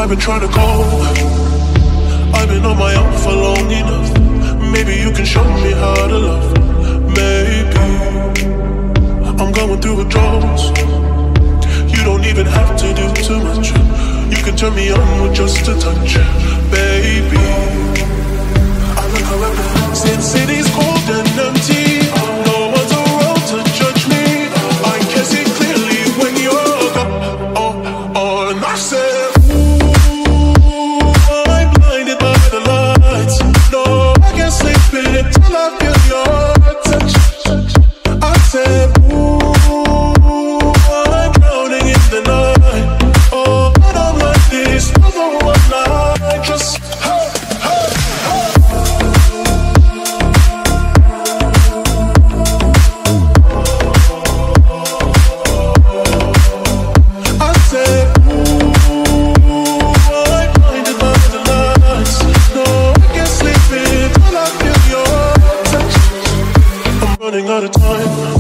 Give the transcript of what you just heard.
I've been trying to call. I've been on my own for long enough. Maybe you can show me how to love. Maybe I'm going through withdrawals. You don't even have to do too much. You can turn me on with just a touch, baby. I like how everything since city's cold and empty. No one's around to judge me. I can see clearly when you're gone. And I said, ooh, I'm blinded by the lights. No, I can't sleep until I feel your touch. I said, ooh, I'm drowning in the night. Oh, I don't like this other one night. Just hey, hey, hey. I said, ooh, I'm blinded by the lights. No, I can't sleep until I feel your touch. I'm running out of time.